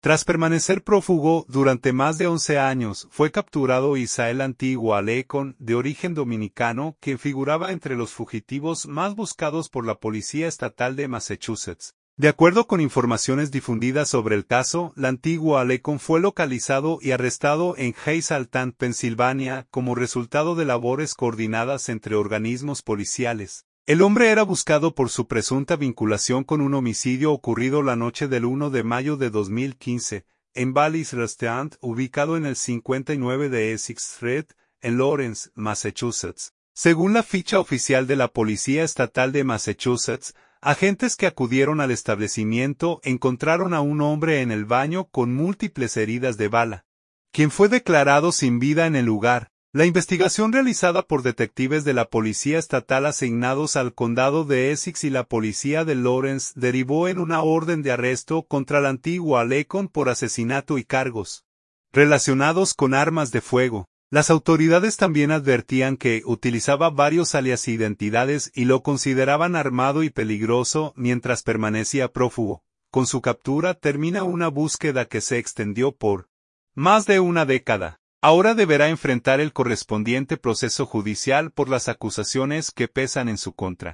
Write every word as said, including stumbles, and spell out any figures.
Tras permanecer prófugo durante más de once años, fue capturado Isael Antigua Alecón, de origen dominicano, quien figuraba entre los fugitivos más buscados por la Policía Estatal de Massachusetts. De acuerdo con informaciones difundidas sobre el caso, la Antigua Alecón fue localizado y arrestado en Hazleton, Pensilvania, como resultado de labores coordinadas entre organismos policiales. El hombre era buscado por su presunta vinculación con un homicidio ocurrido la noche del uno de mayo de dos mil quince, en Bally's Restaurant, ubicado en el cincuenta y nueve de Essex Street, en Lawrence, Massachusetts. Según la ficha oficial de la Policía Estatal de Massachusetts, agentes que acudieron al establecimiento encontraron a un hombre en el baño con múltiples heridas de bala, quien fue declarado sin vida en el lugar. La investigación realizada por detectives de la Policía Estatal asignados al condado de Essex y la Policía de Lawrence derivó en una orden de arresto contra la Antigua Alecón por asesinato y cargos relacionados con armas de fuego. Las autoridades también advertían que utilizaba varios alias e identidades y lo consideraban armado y peligroso mientras permanecía prófugo. Con su captura termina una búsqueda que se extendió por más de una década. Ahora deberá enfrentar el correspondiente proceso judicial por las acusaciones que pesan en su contra.